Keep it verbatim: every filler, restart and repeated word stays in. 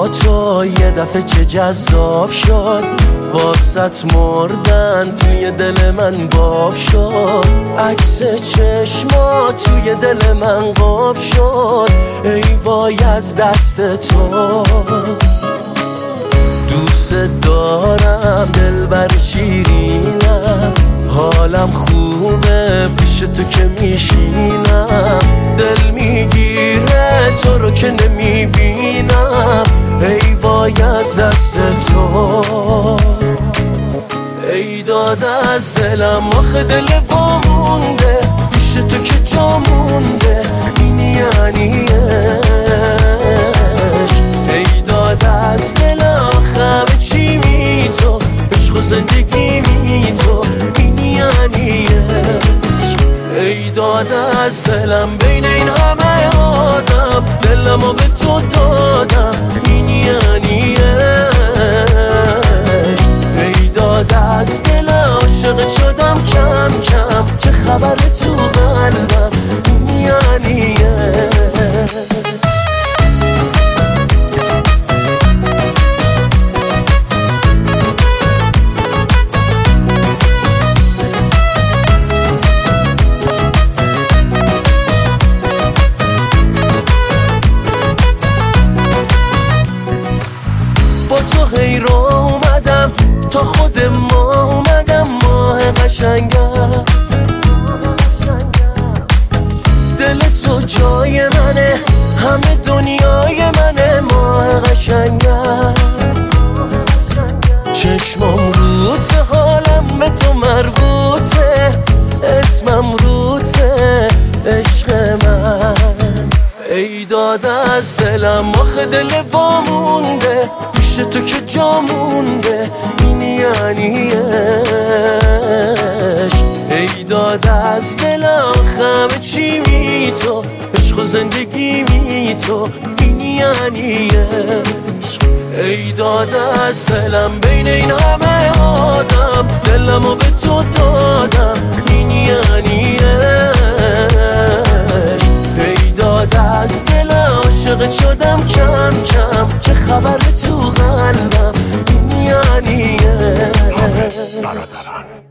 تو یه دفعه چه جذاب شد، واسط مردن توی دل من باب شد. عکس چشما توی دل من قاب شد، ای وای از دست تو. دوست دارم دلبر شیرینم، حالم خوبه پیش تو که میشینم. دل میگیره تو رو که نمیبینم، ای وای از دست تو. ای داد از دلم آخه دل وامونده، پیش تو که جا مونده، این یعنی عشق. ای داد از دلم همه چی می تو، عشق و زندگی می تو، این یعنی عشق. ای داد از دلم بین این همه آدم، دلمو به تو دادم، این یعنی عشق. ای داد از دلم عاشق شدم کم کم، چه خبر تو قلبم، این یعنی عشق. تو هی رو اومدم تا خود ما اومدم، ماه قشنگم. دل تو جای منه، همه دنیای منه، ماه قشنگم. چشمم روته، حالم به تو مربوطه، اسمم روته، عشق من. ای داد از دلم آخه دل وامونده، پیش تو که جا مونده، این یعنی عشق. ای داد از دلم همه چی می تو، عشق و زندگی می تو، این یعنی عشق. ای داد از دلم بین این همه آدم، دلمو به تو دادم، این یعنی عشق. ای داد از دلم عاشق شدم کم کم، چه خبر تو قلبم، این یعنی عشق. برادران